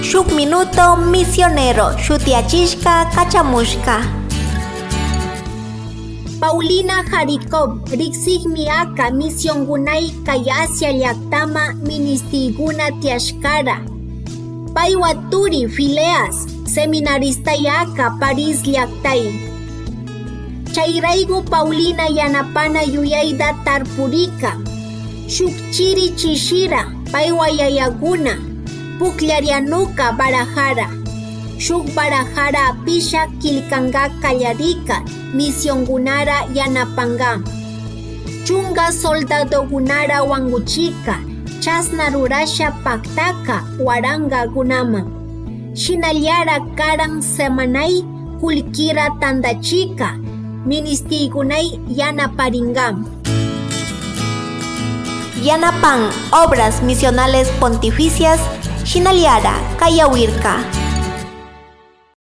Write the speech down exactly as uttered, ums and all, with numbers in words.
Shuk minuto misionero shutiachishka kachamushka. Paulina Jarikov riksik aka misiongunay kay Asia llaktama ministiguna tiashkara. Paiwaturi Phileas seminarista yaka Paris llaktay. Chayraygu Paulina yanapana yuyayda tarpurika. Shukchiri chishira paiwayayaguna. Puklarianuka barajara. Shuk barajara apisha kilkanga kallarika. Misiongunara yanapanga. Chunga soldadogunara wanguchika. Chasna rurasha paktaka waranga gunama. Shinallara karan semanay kulkira tandachika. Ministigunay yanaparingam. Yanapan Obras Misionales Pontificias Shinaliara Kayawirka.